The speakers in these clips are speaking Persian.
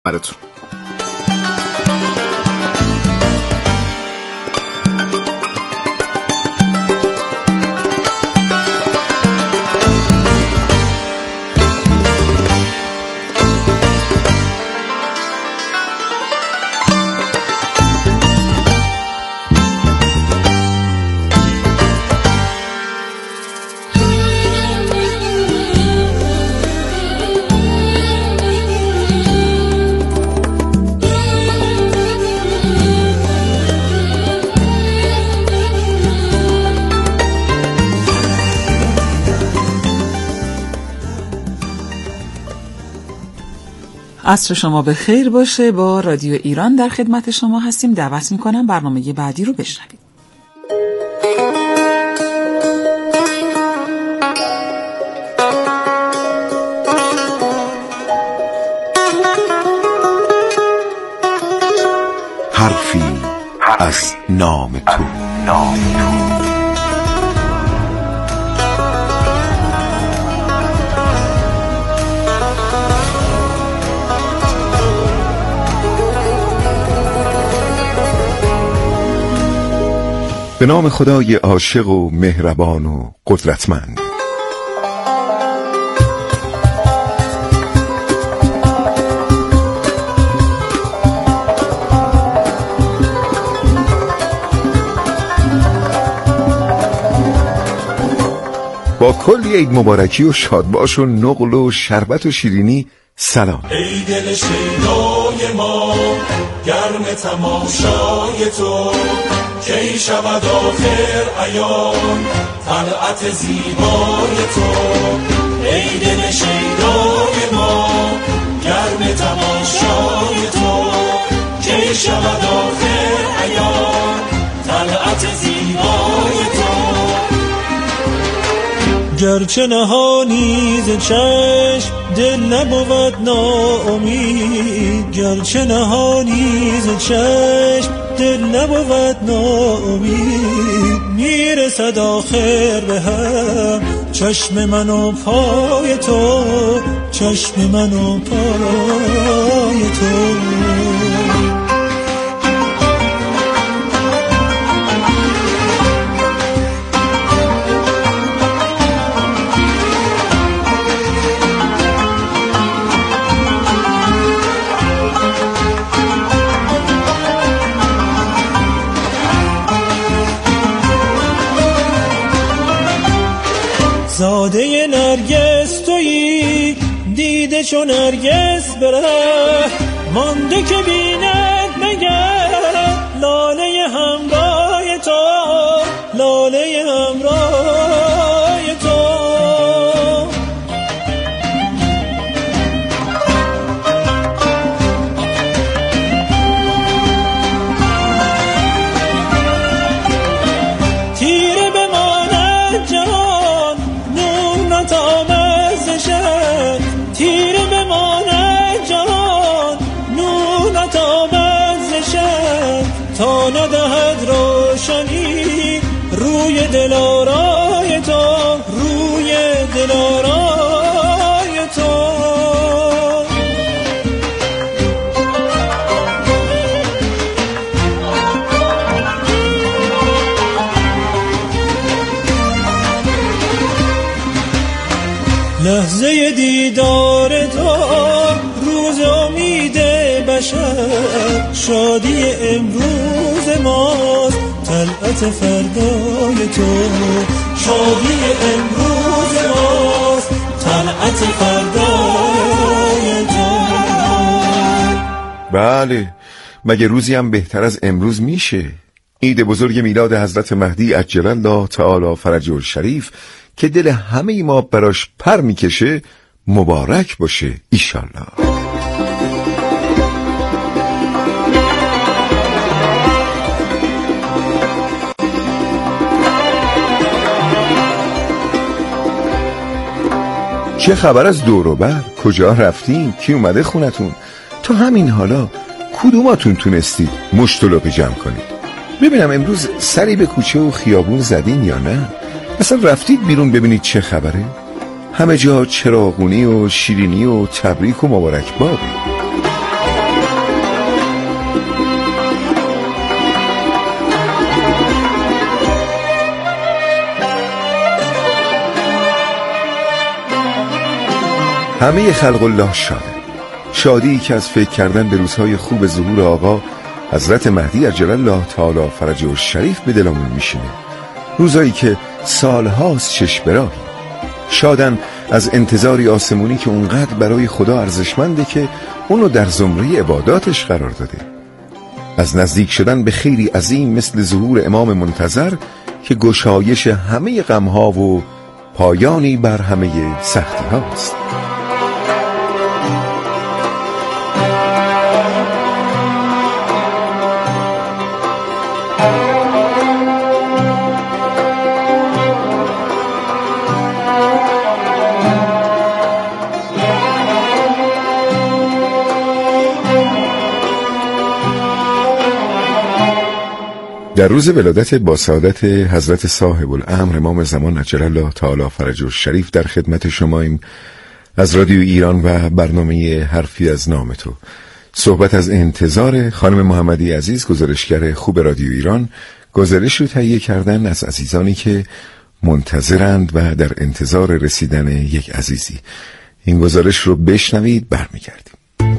براتون. عصر شما به خیر باشه. با رادیو ایران در خدمت شما هستیم. دعوت میکنم برنامه بعدی رو بشنوید. حرفی از نام تو. به نام خدای عاشق و مهربان و قدرتمند. با کلی عید مبارکی و شادباش و نقل و شربت و شیرینی سلام. ای دل شیدای ما گرم تماشای تو، کی شود آخر عیان طلعت زیبای تو. ای دل شیدای ما گرم تماشای تو، کی شود آخر عیان طلعت زیبای تو. گرچه نهانی ز چشم دل نبود ناامید، گرچه نهانی ز چشم دل نبود ناامید. میرسد آخر به هم چشم من و پای تو، چشم من و پای تو. زاده نرگس تویی دیده چون نرگس بره، مانده که بیند مگر لاله همراه تو، لاله همراه تو. تیره بماند جهان نور نتامزشد، تیره بماند جهان نور نتامزشد، تا ندهد روشنی روی دلارای تو، روی دلارای تو. لحظه دیدار تو روز امید بشر، شادی امروز ماست طلعت فردای تو، شادی امروز ماست طلعت فردای تو. بله، مگه روزی هم بهتر از امروز میشه؟ عید بزرگ میلاد حضرت مهدی عجل الله تعالی فرجه الشریف که دل همه ما براش پر میکشه مبارک باشه ایشالله. چه خبر از دور و بر؟ کجا رفتین؟ کی اومده خونتون؟ تو همین حالا کدوماتون تونستید مشتلق جمع کنید؟ ببینم امروز سری به کوچه و خیابون زدین یا نه؟ اصلا رفتید بیرون ببینید چه خبره؟ همه جا چراغونی و شیرینی و تبریک و مبارک باده. همه خلق الله شاده. شادی که از فکر کردن به روزهای خوب ظهور آقا حضرت مهدی عجل الله تعالی فرجه الشریف به دلمون میشینه. روزایی که سالهاست چشم براهی. شادن از انتظاری آسمونی که اونقدر برای خدا ارزشمنده که اونو در زمره عباداتش قرار داده. از نزدیک شدن به خیری عظیم مثل ظهور امام منتظر که گشایش همه غمها و پایانی بر همه سختی هاست. در روز ولادت با سعادت حضرت صاحب الامر امام زمان عجل الله تعالی فرجه الشریف در خدمت شماییم از رادیو ایران و برنامه حرفی از نام تو. صحبت از انتظار خانم محمدی عزیز، گزارشگر خوب رادیو ایران، گزارش رو تهیه کردن از عزیزانی که منتظرند و در انتظار رسیدن یک عزیزی. این گزارش رو بشنوید، برمیگردیم.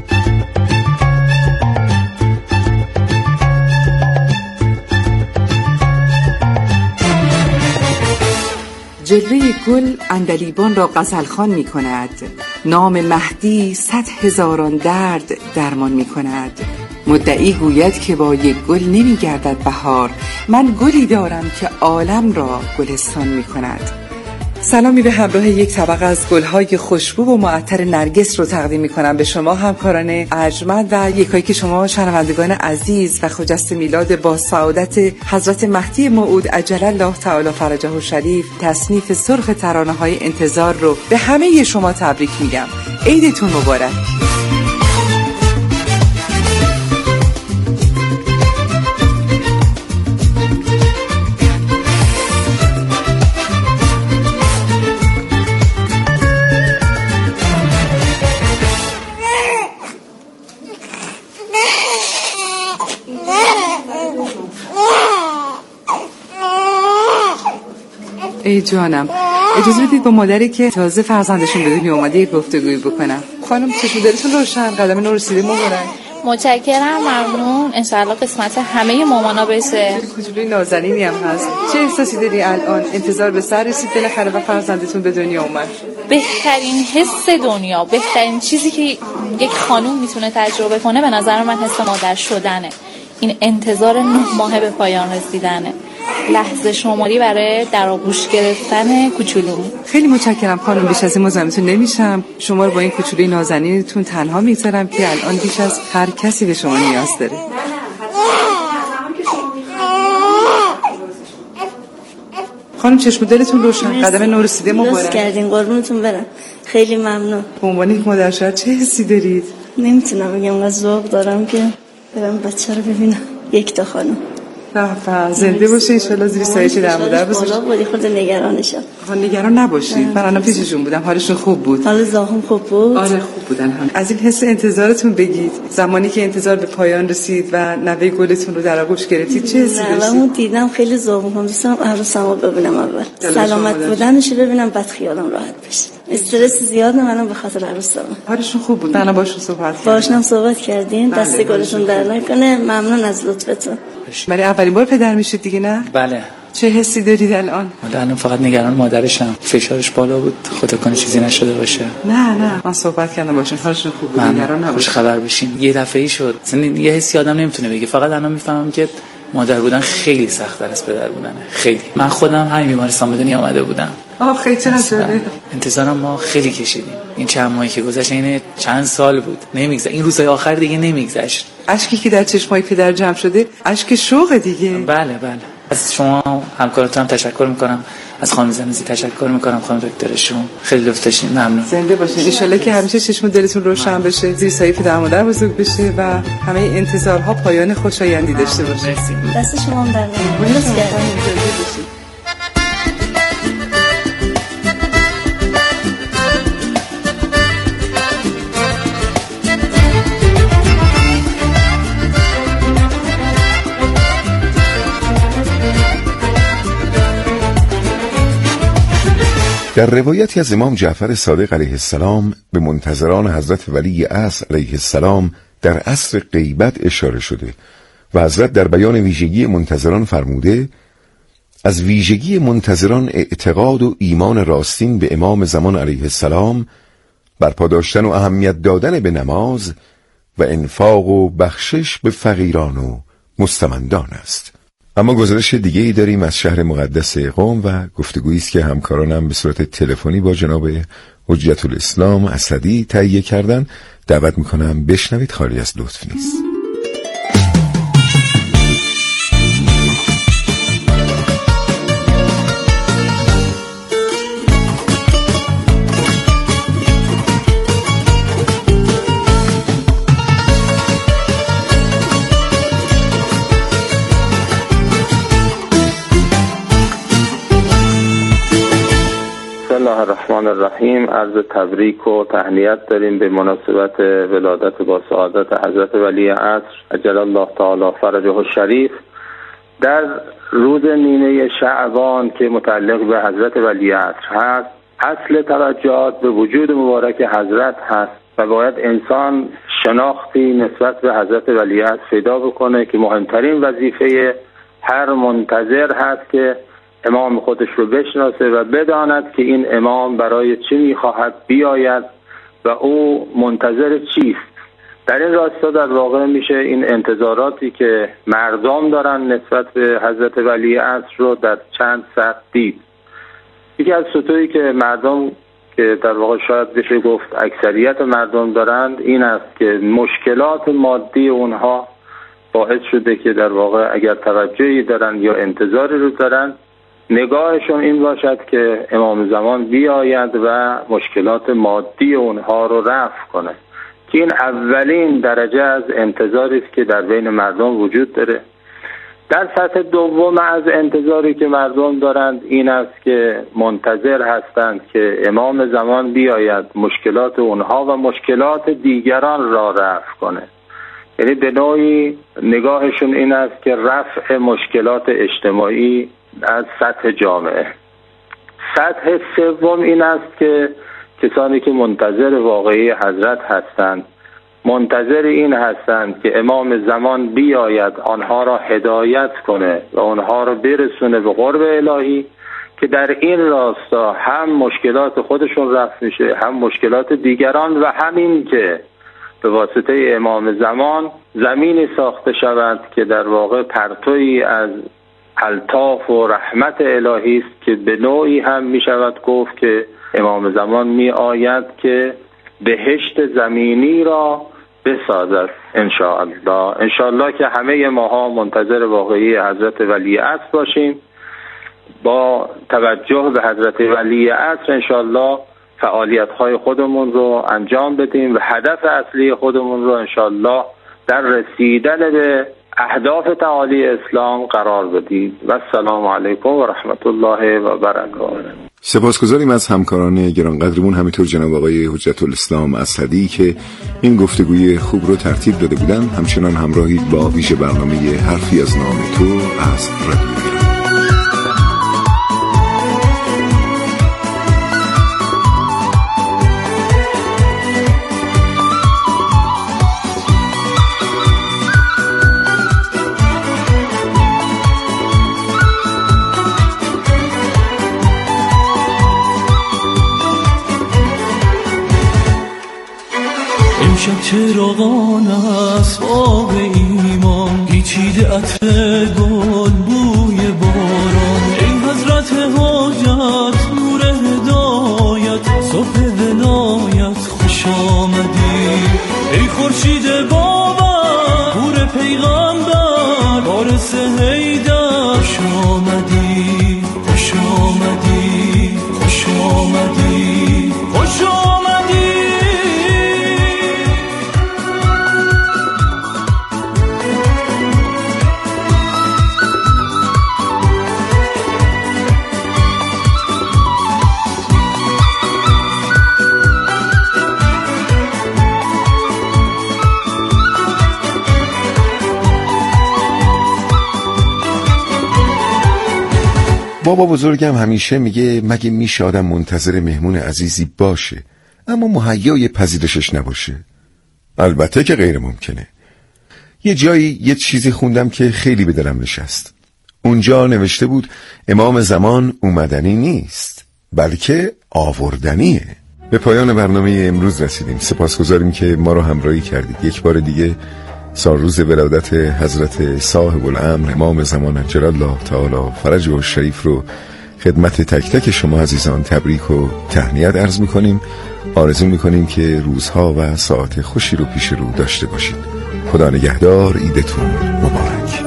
جلوه گل عندلیبان را غزلخوان می کند. نام مهدی 100,000 درد درمان می کند. مدعی گوید که با یک گل نمی گردد بهار. من گلی دارم که عالم را گلستان می کند. سلامی به همراه یک طبق از گل‌های خوشبو و معطر نرگس رو تقدیم می‌کنم به شما همکاران ارجمند و یکایی که شما شنوندگان عزیز و خجسته میلاد با سعادت حضرت مهدی موعود عجل الله تعالی فرجه الشریف تصنیف سرخ ترانه‌های انتظار رو به همه شما تبریک میگم. عیدتون مبارک. ای جانم، اجازه بدید با مادری که تازه فرزندشون به دنیا اومده یک گفتگویی بکنم. خانم چشم دلتون روشن، قدم نور رسیده مبارک. متشکرم، ممنون. انشالله قسمت همه مامانا بشه. کوچولوی نازنینی هم هست. چه احساسی داری الان؟ انتظار به سر رسید بالاخره و فرزندتون به دنیا اومد. بهترین حس دنیا، بهترین چیزی که یک خانوم میتونه تجربه کنه به نظر من حس مادر شدنه. این انتظار 9 ماه به پایان رسیدنه. لحظه شماری برای در آغوش گرفتن کوچولو. خیلی متشکرم خانم، بیش از این مزاحمتون نمیشم. شما رو با این کوچولوی نازنینتون تنها میذارم که الان بیش از هر کسی به شما نیاز داره. خانم چشم دلتون روشن، قدم نور رسیده مبارک. درست کردین، قربونتون برم. خیلی ممنون. به عنوان یک مادر شوهر چه حسی دارید؟ نمیتونم بگم، از ذوق دارم که برم بچه رو ببینم. یک تا خانم زنده باشه ان شاءالله، زیر سایه در مادر بزرگ. خدا بودی، خود نگرانشم. نگران نباشید، من الان پیششون بودم، حالشون خوب بود. حال زاهم خوب بود؟ آره خوب بودن. از این حس انتظارتون بگید، زمانی که انتظار به پایان رسید و نوه گلتون رو در آغوش گرفتید چه حسی داشتید؟ نوه‌مو دیدم، خیلی زاهم دوستم عروسمو ببینم اول، سلامت بودنشو ببینم، بعد خیالم راحت بشه. استرس زیاد منم به خاطر عروسم. حالشون خوب بود؟ من باشون صحبت کردین. دست گلتون در نکنه. ممنون از لطفتون. برای اولین بار پدر میشید دیگه نه؟ بله. چه حسی دارید الان؟ الان فقط نگران مادرشم، فشارش بالا بود، خدا کنه چیزی نشده باشه. نه من صحبت کردم باشون، حالشون خوب بود، نگران نباش. خوش خبر بشین. یه دفعه‌ای شد، یه حسی آدم نمیتونه بگه. فقط الان میفهمم که مادر بودن خیلی سخت‌تر از پدر بودنه. خیلی. من خودم همین بیمارستان به دنیا اومده بودم. خیلی چقدر انتظارم ما خیلی کشیدیم. این چند ماهی که گذشت، این چند سال بود، نمیگذشت. این روزهای آخر دیگه نمیگذشت. اشکی که در چشمای پدر جمع شده اشک شوق دیگه. بله. از شما همکاراتونم تشکر میکنم، از خانم زنوزی تشکر میکنم، خانم دکترشون خیلی لطف داشتین. ممنون. زنده باشین. ان شاءالله که همیشه چشم دلتون روشن بشه، زیر سایه پدر مادر بزرگ بشه و همه انتظارها پایان خوشایندی داشته باشه. دست شما هم در نمیاد. در روایتی از امام جعفر صادق علیه السلام به منتظران حضرت ولی عصر علیه السلام در عصر غیبت اشاره شده و حضرت در بیان ویژگی منتظران فرموده: از ویژگی منتظران اعتقاد و ایمان راستین به امام زمان علیه السلام، برپا داشتن و اهمیت دادن به نماز و انفاق و بخشش به فقیران و مستمندان است. اما گزارش دیگه ای داریم از شهر مقدس قم و گفتگویی است که همکارانم به صورت تلفنی با جناب حجت الاسلام اسدی تهیه کردن. دعوت میکنم بشنوید، خالی از لطف نیست. بسم الله الرحمن الرحیم. عرض تبریک و تهنیت داریم به مناسبت ولادت با سعادت حضرت ولی عصر عجل الله تعالی فرجه الشریف در روز نیمه شعبان که متعلق به حضرت ولی عصر هست. اصل توجهات به وجود مبارک حضرت هست و باید انسان شناختی نسبت به حضرت ولی عصر پیدا بکنه که مهمترین وظیفه هر منتظر هست که امام خودش رو بشناسه و بداند که این امام برای چی میخواهد بیاید و او منتظر چیست. در این راستا در واقع میشه این انتظاراتی که مردم دارن نسبت به حضرت ولی عصر رو در چند سطح دید. یکی از سطوحی که مردم که در واقع شاید بشه گفت اکثریت مردم دارند این است که مشکلات مادی اونها باعث شده که در واقع اگر توجهی دارن یا انتظاری رو دارن نگاهشون این باشد که امام زمان بیاید و مشکلات مادی اونها رو رفع کنه، که این اولین درجه از انتظاری است که در بین مردم وجود داره. در سطح دوم از انتظاری که مردم دارند این است که منتظر هستند که امام زمان بیاید مشکلات اونها و مشکلات دیگران را رفع کنه. یعنی به نوعی نگاهشون این است که رفع مشکلات اجتماعی از سطح جامعه. سطح سوم این است که کسانی که منتظر واقعی حضرت هستند منتظر این هستند که امام زمان بیاید آنها را هدایت کنه و آنها را برسونه به قرب الهی، که در این راستا هم مشکلات خودشون رفع میشه هم مشکلات دیگران و همین که به واسطه امام زمان زمینی ساخته شود که در واقع پرتویی از الطاف و رحمت الهی است که به نوعی هم می شود گفت که امام زمان می آید که بهشت زمینی را بسازد انشاءالله که همه ماها منتظر واقعی حضرت ولی عصر باشیم. با توجه به حضرت ولی عصر انشاءالله فعالیت های خودمون رو انجام بدیم و هدف اصلی خودمون رو انشاءالله در رسیدن به اهداف تعالی اسلام قرار بدید. و السلام علیکم و رحمت الله و برکاته. سپاسگزاریم از همکاران گرانقدرمون، همینطور جناب آقای حجت الاسلام اسدی که این گفتگوی خوب رو ترتیب داده بودن. همچنان همراهید با ویژه برنامه حرفی از نام تو از رادیو ایران. امشب چراغان اسباب ایمان پیچیده عطر گل بوی باران، ای حضرت حاجت نور هدایت صبح ولایت خوش آمدی، ای خورشید باور نور پیغمبر وارث حیدر خوش آمدی خوش آمدی خوش آمدی خوش آمدی. بابا بزرگم همیشه میگه مگه میشه آدم منتظر مهمون عزیزی باشه اما مهیای پذیرشش نباشه؟ البته که غیر ممکنه. یه جایی یه چیزی خوندم که خیلی به دلم نشست. اونجا نوشته بود امام زمان اومدنی نیست بلکه آوردنیه. به پایان برنامه امروز رسیدیم. سپاسگزاریم که ما رو همراهی کردید. یک بار دیگه سالروز ولادت حضرت صاحب الامر امام زمان عجل الله تعالی فرجه الشریف رو خدمت تک تک شما عزیزان تبریک و تهنیت عرض میکنیم. آرزو میکنیم که روزها و ساعت خوشی رو پیش رو داشته باشید. خدا نگهدار. عیدتون مبارک.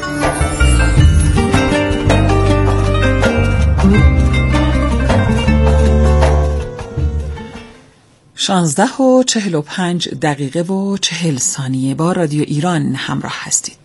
16:45 با رادیو ایران همراه هستید.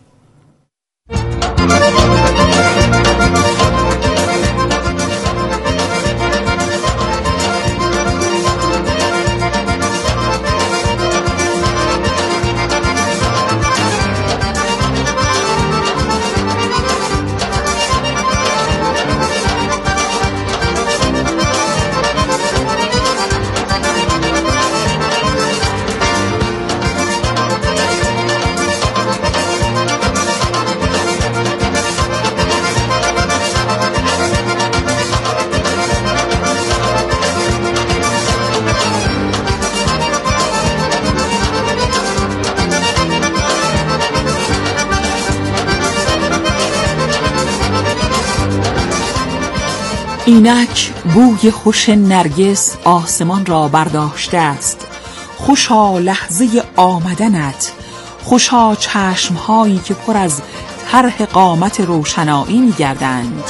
اینک بوی خوش نرگس آسمان را برداشته است. خوشا لحظه آمدنت، خوشا چشمهایی که پر از طرح قامت روشنایی می‌گردند.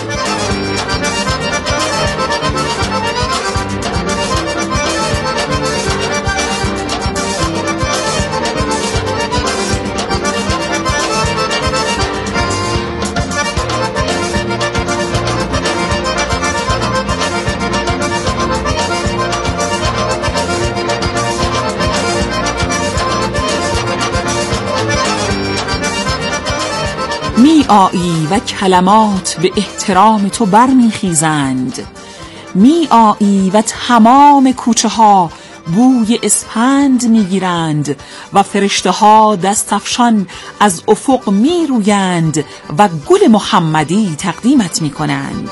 می آیی و کلمات به احترام تو برمیخیزند. می آیی و تمام کوچه ها بوی اسپند میگیرند و فرشته ها دستفشان از افق می رویند و گل محمدی تقدیمت می کنند.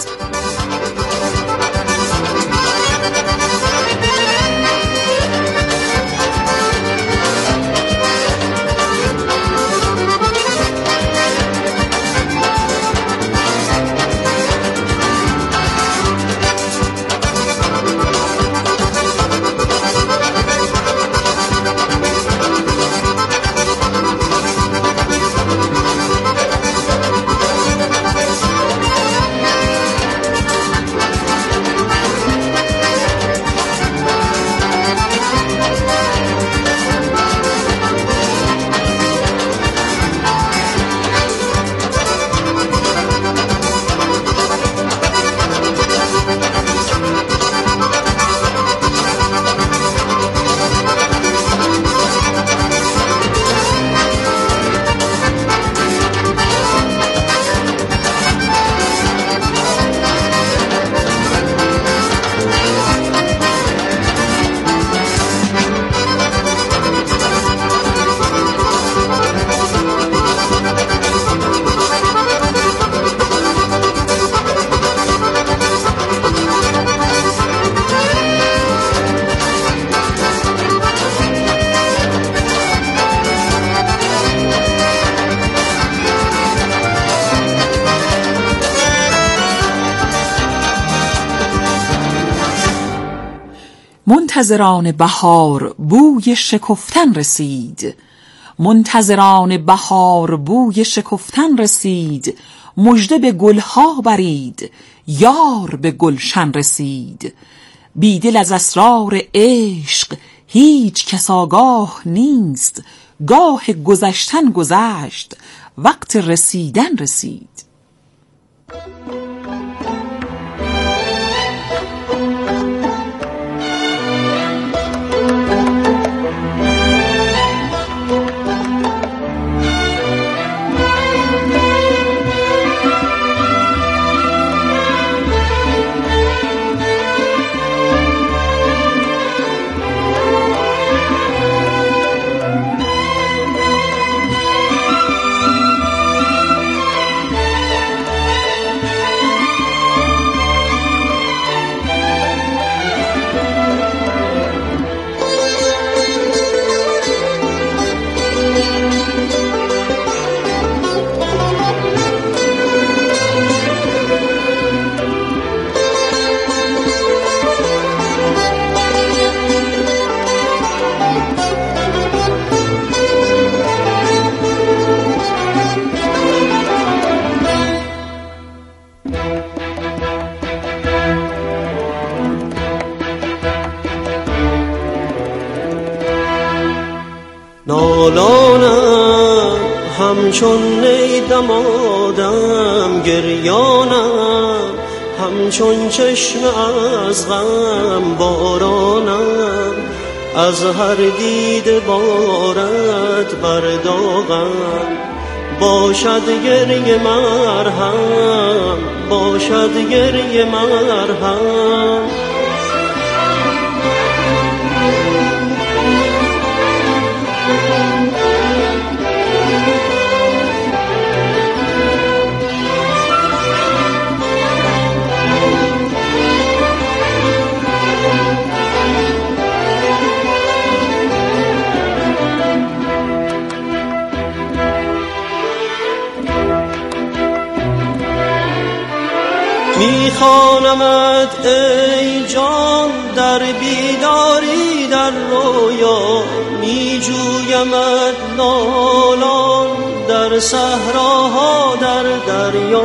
منتظران بهار بوی شکفتن رسید. منتظران بهار بوی شکفتن رسید. مژده به گلها برید، یار به گلشن رسید. بیدل از اسرار عشق هیچ کس آگاه نیست. گاه گذشتن گذشت، وقت رسیدن رسید. همچون نی دمادم گریانم، همچون چشم از غم بارانم، از هر دید بارت بر داغم، باشد گریه مرهم، باشد گریه مرهم. میخوانمت ای جان در بیداری در رویا، میجویمت نالان در صحراها در دریا.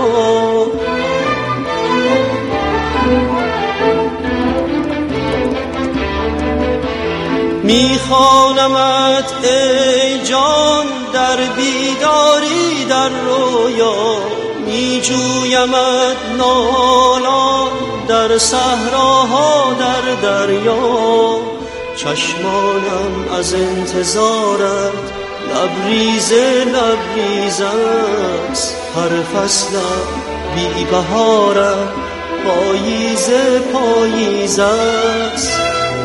میخوانمت ای جان در بیداری در رویا، میجویمت نالان در صحراها در دریا. چشمانم از انتظارت لبریز لبریز است، هر فصلم بی بهارت پاییز پاییز است.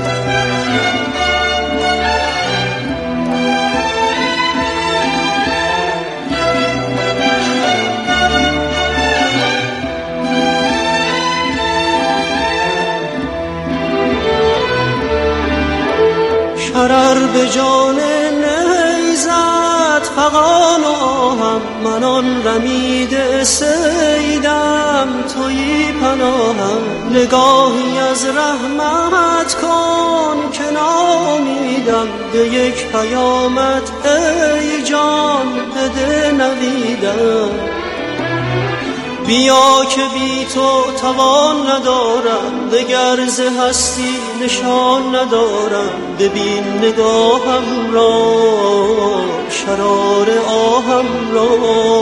شرر به جان نیزت فغان آهم، من آن رمیده سیدم تویی پناهم. نگاهی از رحمت کن که نامیدم، به یک پیامت ای جان بده نویدم. بیا که بی تو توان ندارم، دگر ز هستی نشان ندارم. ببین نگاهم را شرار آهم را،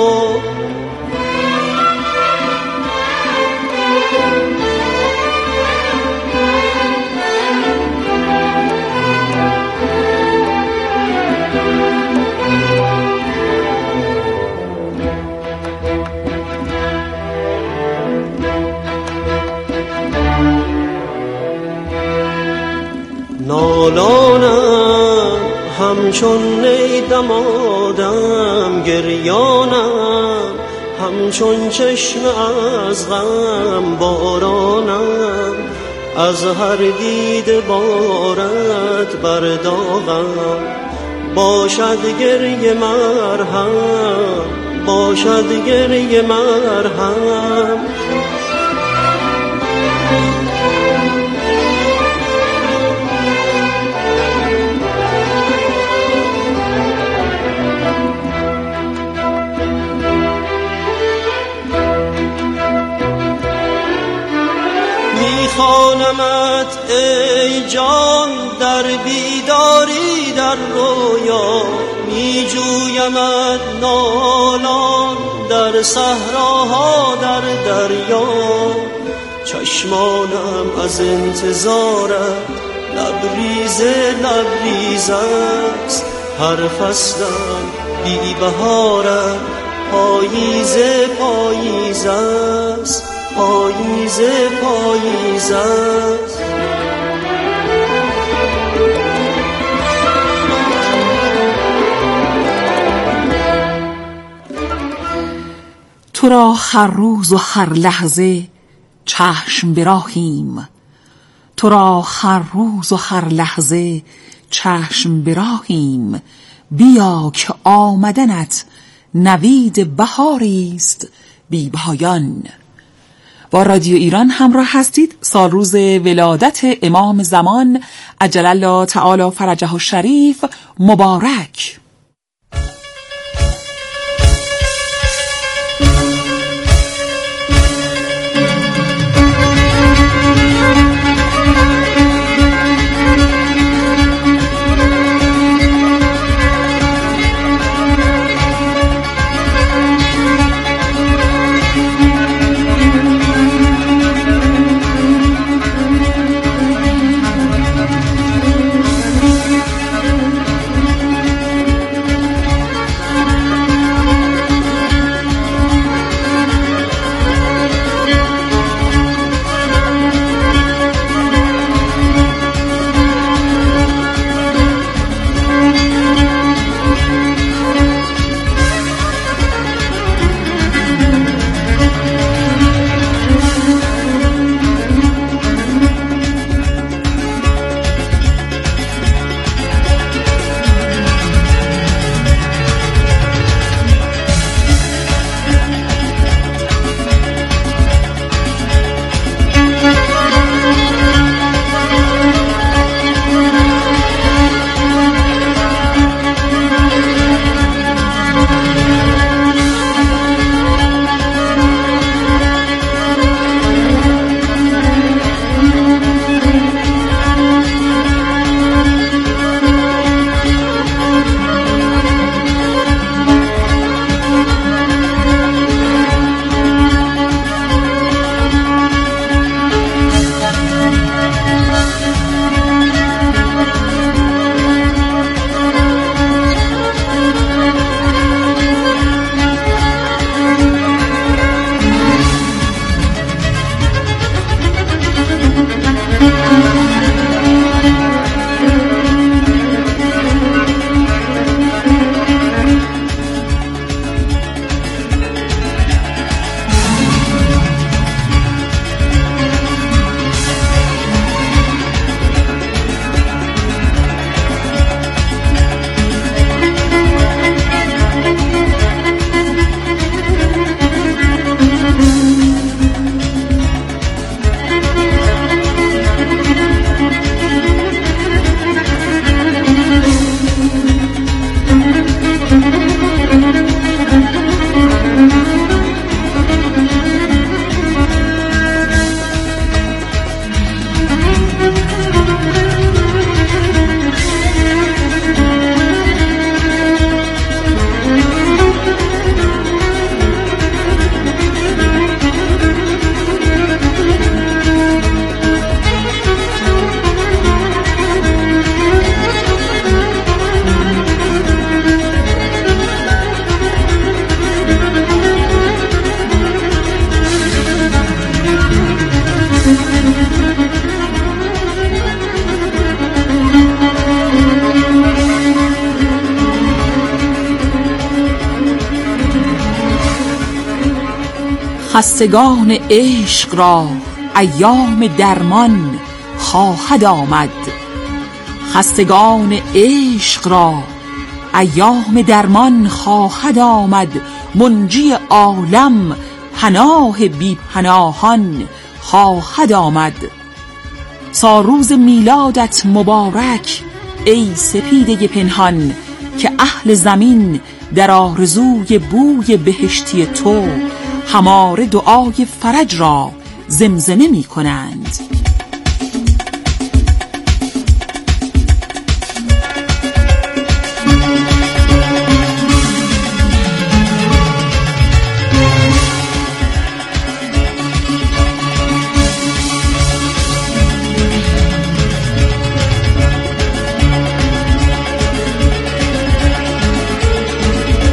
نالانم همچون نی دمادم گریانم، همچون چشم از غم بارانم، از هر دید بارت بر داغم، باشد گریه مرهم، باشد گریه مرهم. میخوانمت ای جان در بیداری در رویا، میجویمت نالان در صحراها در دریا. چشمانم از انتظارت لبریز لبریز است، هر فصلم بی بهارت پاییز پاییز است، پاییز پاییز است. تو را هر روز و هر لحظه چشم براهیم، تو را هر روز و هر لحظه چشم براهیم. بیا که آمدنت نوید بهاریست بی پایان. با رادیو ایران همراه هستید. سال روز ولادت امام زمان عجل الله تعالی فرجه الشریف مبارک. خستگان عشق را ایام درمان خواهد آمد. خستگان عشق را ایام درمان خواهد آمد. منجی عالم پناه بی پناهان خواهد آمد. ساروز میلادت مبارک ای سپیده پنهان، که اهل زمین در آرزوی بوی بهشتی تو هماره دعای فرج را زمزمه می کنند.